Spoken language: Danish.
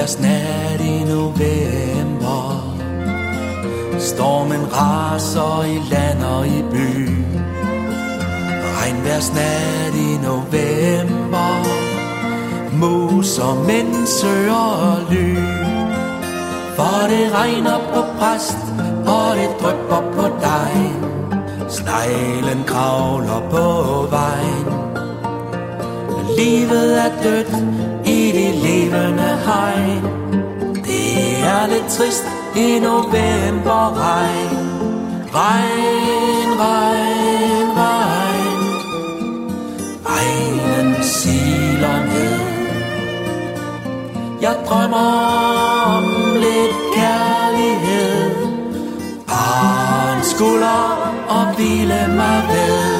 Regnværsnat i november. Stormen raser i land og i by. Regnværsnat i november. Mus og mænd søger ly. For det regner på præst, og det drypper på dig. Sneglen kravler på vejen. Livet er dødt i de levende hegn. Det er lidt trist i novemberregn. Regn, regn, regn. Regnen siler ned. Jeg drømmer om lidt kærlighed. Bare en skulder og hvile mig ved.